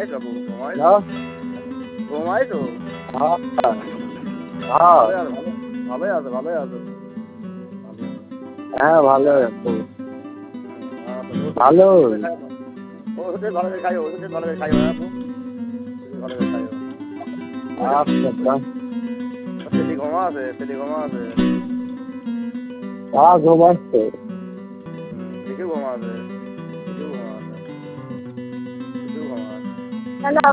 ঘুমাইছো বাবু, ঘুমাইছো? Hello. ঘুমাইছো? হ্যাঁ হ্যাঁ ভালোই আছো, ভালোই আছো। হ্যাঁ ভালো আছি। ভালো। ভালো। ওষুধে ভালো করে খাইও, ওষুধে ভালো করে খাইও বাবু। ভালো করে খাইও। আচ্ছা। ছেলে ঘুমা আছে, ছেলে ঘুমা আছে। হ্যাঁ ঘুমাচ্ছে। ঠিকই ঘুমা আছে, ঠিকই ঘুমা আছে, ঠিকই ঘুমা আছে। হ্যালো।